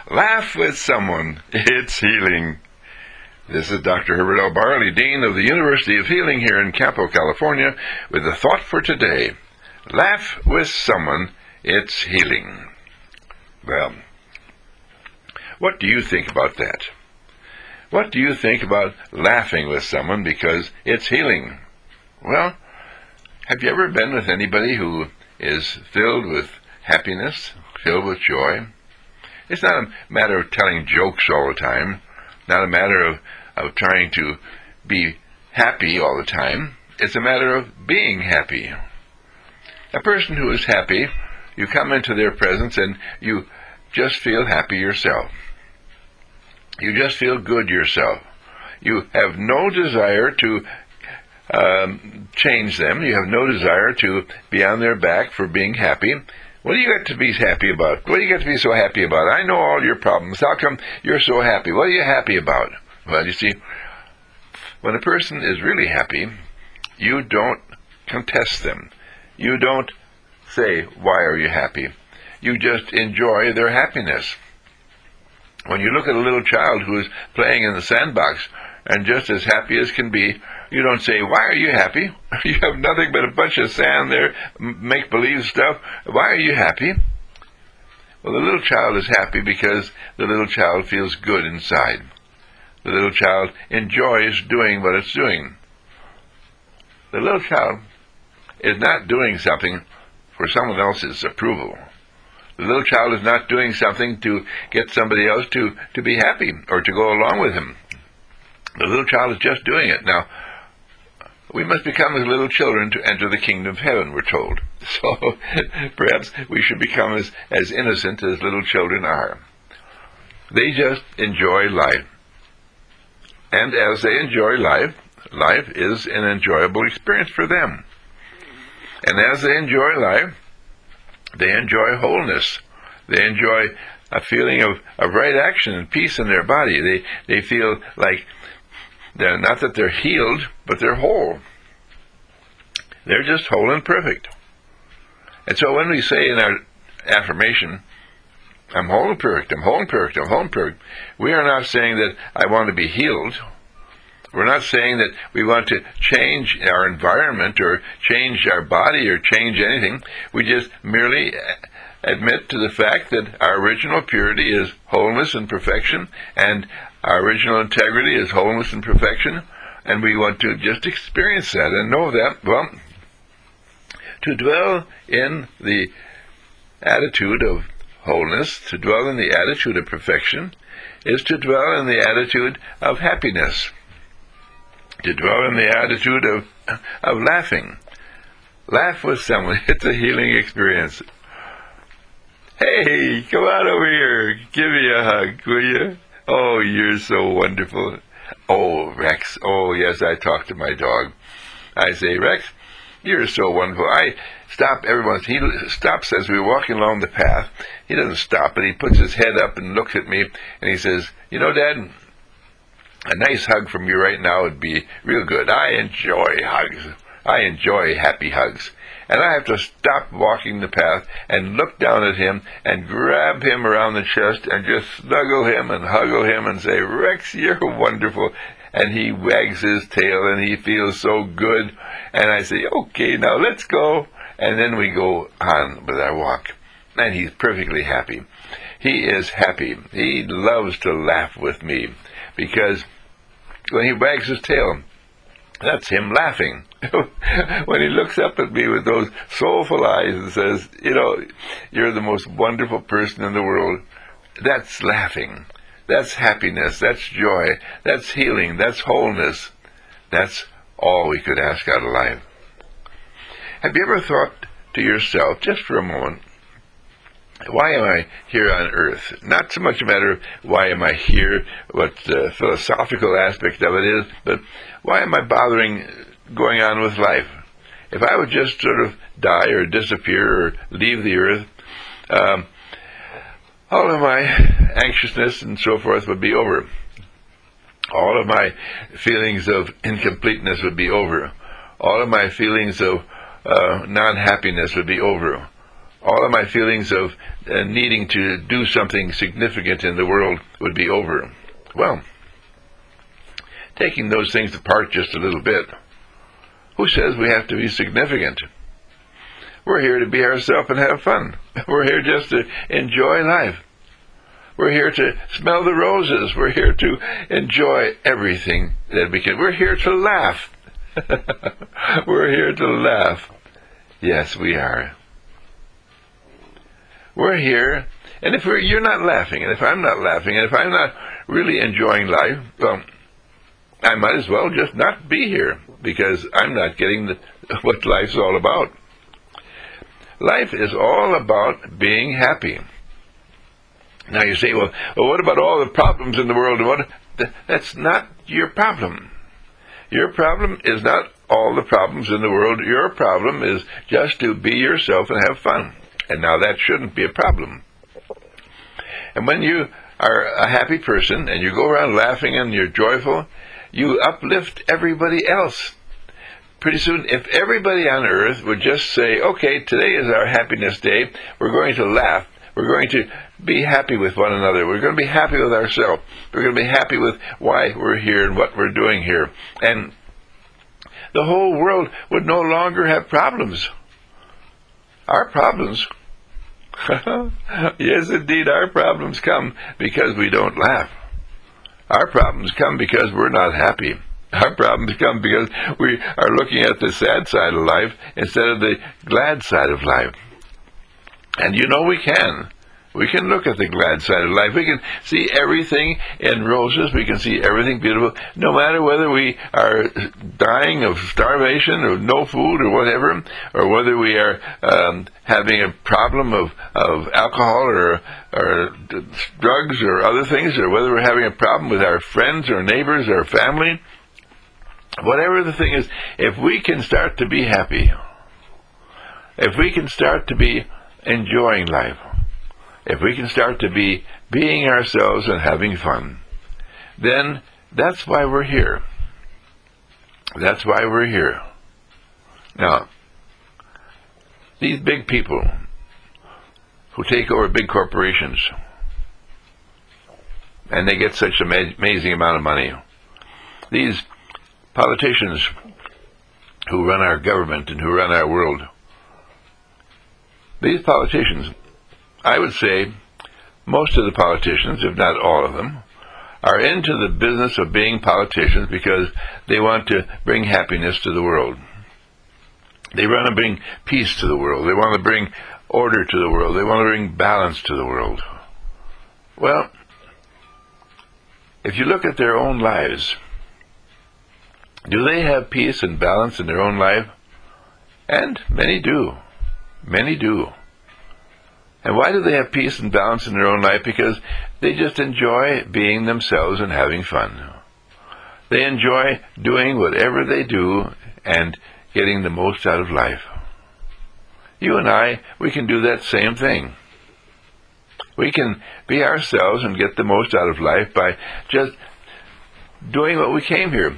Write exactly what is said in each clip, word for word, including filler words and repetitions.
Laugh with someone. It's healing. This is Doctor Herbert L. Barley, Dean of the University of Healing here in Campo, California, with a thought for today. Laugh with someone. It's healing. Well, what do you think about that? What do you think about laughing with someone because it's healing? Well, have you ever been with anybody who is filled with happiness, filled with joy? It's not a matter of telling jokes all the time, not a matter of, of trying to be happy all the time. It's a matter of being happy. A person who is happy, you come into their presence and you just feel happy yourself. You just feel good yourself. You have no desire to um, change them. You have no desire to be on their back for being happy. What do you got to be happy about? What do you got to be so happy about? I know all your problems. How come you're so happy? What are you happy about? Well, you see, when a person is really happy, you don't contest them. You don't say, why are you happy? You just enjoy their happiness. When you look at a little child who is playing in the sandbox and just as happy as can be, you don't say, why are you happy? You have nothing but a bunch of sand there, make-believe stuff. Why are you happy? Well, the little child is happy because the little child feels good inside. The little child enjoys doing what it's doing. The little child is not doing something for someone else's approval. The little child is not doing something to get somebody else to, to be happy or to go along with him. The little child is just doing it. Now, we must become as little children to enter the kingdom of heaven, we're told. So perhaps we should become as, as innocent as little children are. They just enjoy life. And as they enjoy life, life is an enjoyable experience for them. And as they enjoy life, they enjoy wholeness. They enjoy a feeling of, of right action and peace in their body. They, they feel like, they're, not that they're healed, but they're whole. They're just whole and perfect. And so when we say in our affirmation, I'm whole and perfect, I'm whole and perfect, I'm whole and perfect, we are not saying that I want to be healed. We're not saying that we want to change our environment or change our body or change anything. We just merely admit to the fact that our original purity is wholeness and perfection, and our original integrity is wholeness and perfection, and we want to just experience that and know that. Well, to dwell in the attitude of wholeness, to dwell in the attitude of perfection, is to dwell in the attitude of happiness, to dwell in the attitude of, of laughing. Laugh with someone. It's a healing experience. Hey, come on over here. Give me a hug, will you? Oh, you're so wonderful. Oh, Rex. Oh, yes, I talk to my dog. I say, Rex, you're so wonderful. I stop every once. He stops as we're walking along the path. He doesn't stop, but he puts his head up and looks at me, and he says, you know, Dad, a nice hug from you right now would be real good. I enjoy hugs. I enjoy happy hugs. And I have to stop walking the path and look down at him and grab him around the chest and just snuggle him and huggle him and say, Rex, you're wonderful. And he wags his tail and he feels so good. And I say, okay, now let's go. And then we go on with our walk. And he's perfectly happy. He is happy. He loves to laugh with me because when he wags his tail, that's him laughing. When he looks up at me with those soulful eyes and says, you know, you're the most wonderful person in the world, that's laughing. That's happiness. That's joy. That's healing. That's wholeness. That's all we could ask out of life. Have you ever thought to yourself, just for a moment, why am I here on earth? Not so much a matter of why am I here, what the philosophical aspect of it is, but why am I bothering going on with life? If I would just sort of die or disappear or leave the earth, um, all of my anxiousness and so forth would be over. All of my feelings of incompleteness would be over. All of my feelings of uh, non-happiness would be over. all of my feelings of uh, needing to do something significant in the world would be over. Well, taking those things apart just a little bit, who says we have to be significant? We're here to be ourselves and have fun. We're here just to enjoy life. We're here to smell the roses. We're here to enjoy everything that we can. We're here to laugh. We're here to laugh. Yes, we are. We're here, and if we're, you're not laughing, and if I'm not laughing, and if I'm not really enjoying life, well, I might as well just not be here, because I'm not getting the, what life's all about. Life is all about being happy. Now you say, well, well, what about all the problems in the world? What? That's not your problem. Your problem is not all the problems in the world. Your problem is just to be yourself and have fun. And now that shouldn't be a problem. And when you are a happy person and you go around laughing and you're joyful, you uplift everybody else. Pretty soon, if everybody on earth would just say, okay, today is our happiness day, we're going to laugh. We're going to be happy with one another. We're going to be happy with ourselves. We're going to be happy with why we're here and what we're doing here. And the whole world would no longer have problems. Our problems, yes, indeed, our problems come because we don't laugh. Our problems come because we're not happy. Our problems come because we are looking at the sad side of life instead of the glad side of life. And you know we can. We can look at the glad side of life. We can see everything in roses. We can see everything beautiful, no matter whether we are dying of starvation or no food or whatever, or whether we are um, having a problem of, of alcohol or, or drugs or other things, or whether we're having a problem with our friends or neighbors or family. Whatever the thing is, if we can start to be happy, if we can start to be enjoying life, if we can start to be being ourselves and having fun, then that's why we're here. That's why we're here. Now, these big people who take over big corporations, and they get such an amazing amount of money, these politicians who run our government and who run our world, these politicians, I would say most of the politicians, if not all of them, are into the business of being politicians because they want to bring happiness to the world. They want to bring peace to the world. They want to bring order to the world. They want to bring balance to the world. Well, if you look at their own lives, do they have peace and balance in their own life? And many do. Many do. And why do they have peace and balance in their own life? Because they just enjoy being themselves and having fun. They enjoy doing whatever they do and getting the most out of life. You and I, we can do that same thing. We can be ourselves and get the most out of life by just doing what we came here.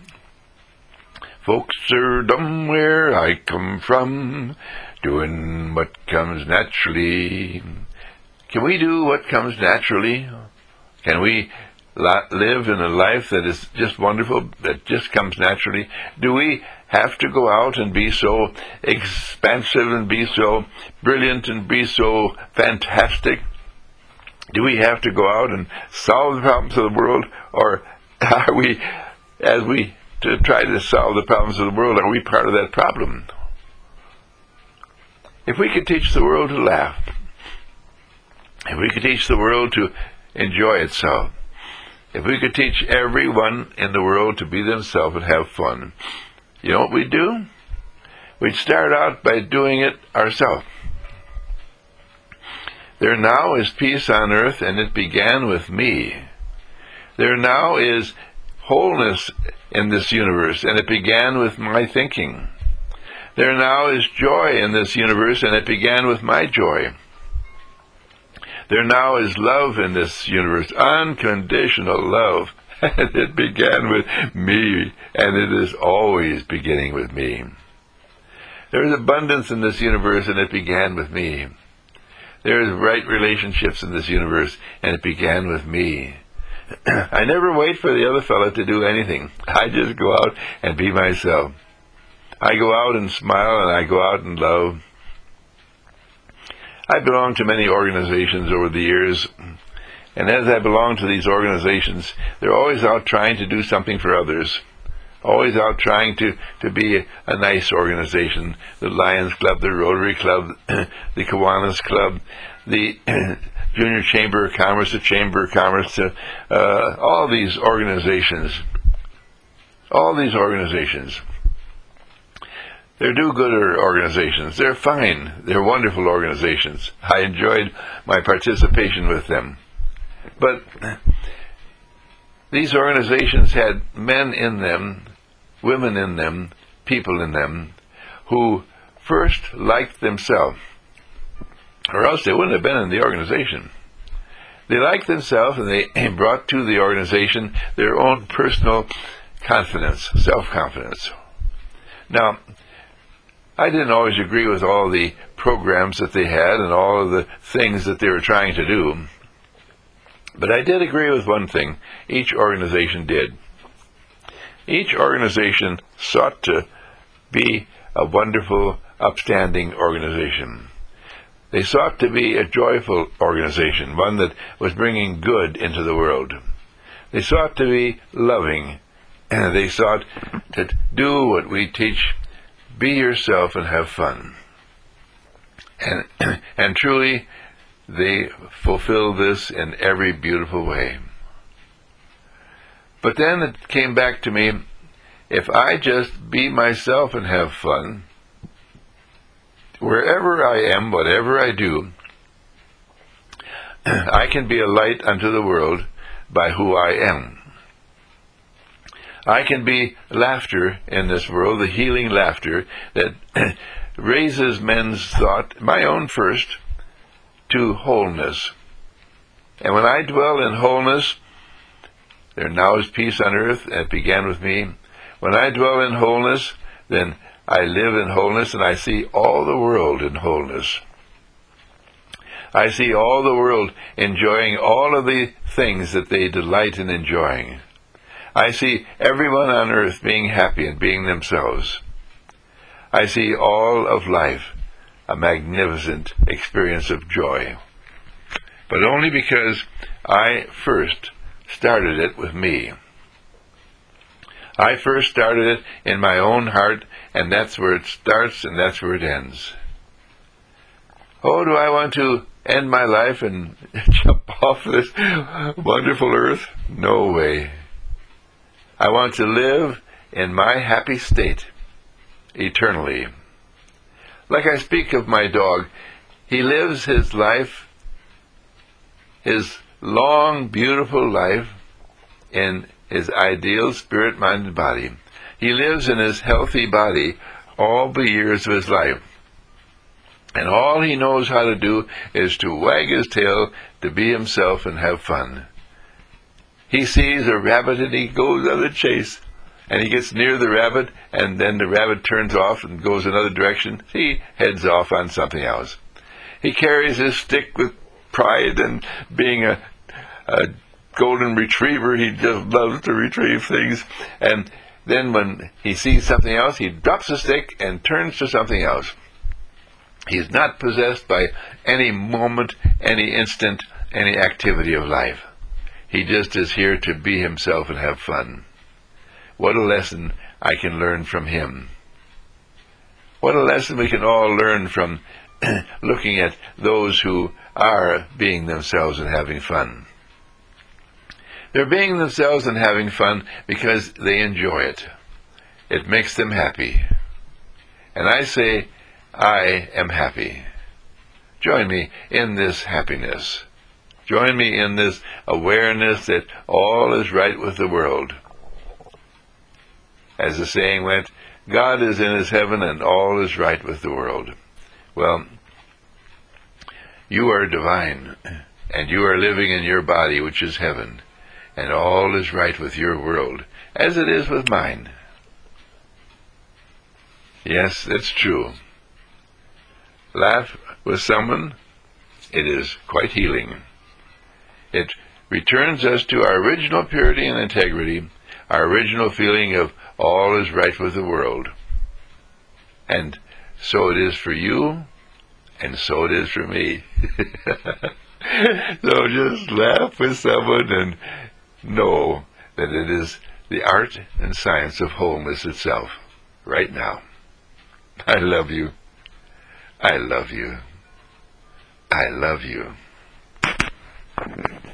Folks are dumb where I come from, doing what comes naturally. Can we do what comes naturally? Can we live in a life that is just wonderful, that just comes naturally? Do we have to go out and be so expansive and be so brilliant and be so fantastic? Do we have to go out and solve the problems of the world? Or are we, as we to try to solve the problems of the world, are we part of that problem? If we could teach the world to laugh, if we could teach the world to enjoy itself, if we could teach everyone in the world to be themselves and have fun, you know what we'd do? We'd start out by doing it ourselves. There now is peace on earth, and it began with me. There now is wholeness in this universe, and it began with my thinking. There now is joy in this universe, and it began with my joy. There now is love in this universe, unconditional love, and it began with me, and it is always beginning with me. There is abundance in this universe, and it began with me. There's right relationships in this universe, and it began with me. I never wait for the other fella to do anything. I just go out and be myself. I go out and smile, and I go out and love. I belong to many organizations over the years, and as I belong to these organizations, they're always out trying to do something for others. Always out trying to, to be a, a nice organization. The Lions Club, the Rotary Club, the Kiwanis Club, the Junior Chamber of Commerce, the Chamber of Commerce, uh, uh, all these organizations. All these organizations. They're do-gooder organizations. They're fine. They're wonderful organizations. I enjoyed my participation with them. But these organizations had men in them, women in them, people in them, who first liked themselves, or else they wouldn't have been in the organization. They liked themselves, and they brought to the organization their own personal confidence, self-confidence. Now, I didn't always agree with all the programs that they had and all of the things that they were trying to do, but I did agree with one thing each organization did. Each organization sought to be a wonderful, upstanding organization. They sought to be a joyful organization, one that was bringing good into the world. They sought to be loving, and they sought to do what we teach: be yourself and have fun. And, and truly, they fulfill this in every beautiful way. But then it came back to me, if I just be myself and have fun, wherever I am, whatever I do, I can be a light unto the world by who I am. I can be laughter in this world, the healing laughter that raises men's thought, my own first, to wholeness. And when I dwell in wholeness, there now is peace on earth, and it began with me. When I dwell in wholeness, then I live in wholeness, and I see all the world in wholeness. I see all the world enjoying all of the things that they delight in enjoying. I see everyone on earth being happy and being themselves. I see all of life a magnificent experience of joy. But only because I first started it with me. I first started it in my own heart, and that's where it starts and that's where it ends. Oh, do I want to end my life and jump off this wonderful earth? No way. I want to live in my happy state eternally. Like I speak of my dog, he lives his life, his long, beautiful life, in his ideal spirit-minded body. He lives in his healthy body all the years of his life. And all he knows how to do is to wag his tail, to be himself and have fun. He sees a rabbit and he goes on the chase. And he gets near the rabbit, and then the rabbit turns off and goes another direction. He heads off on something else. He carries his stick with pride, and being a, a golden retriever, he just loves to retrieve things. And then when he sees something else, he drops the stick and turns to something else. He's not possessed by any moment, any instant, any activity of life. He just is here to be himself and have fun. What a lesson I can learn from him. What a lesson we can all learn from looking at those who are being themselves and having fun. They're being themselves and having fun because they enjoy it. It makes them happy. And I say, I am happy. Join me in this happiness. Join me in this awareness that all is right with the world. As the saying went, God is in his heaven and all is right with the world. Well, you are divine, and you are living in your body, which is heaven, and all is right with your world, as it is with mine. Yes, that's true. Laugh with someone it is quite healing. It returns us to our original purity and integrity, our original feeling of all is right with the world. And so it is for you, and so it is for me. So just laugh with someone and know that it is the art and science of wholeness itself, right now. I love you. I love you. I love you.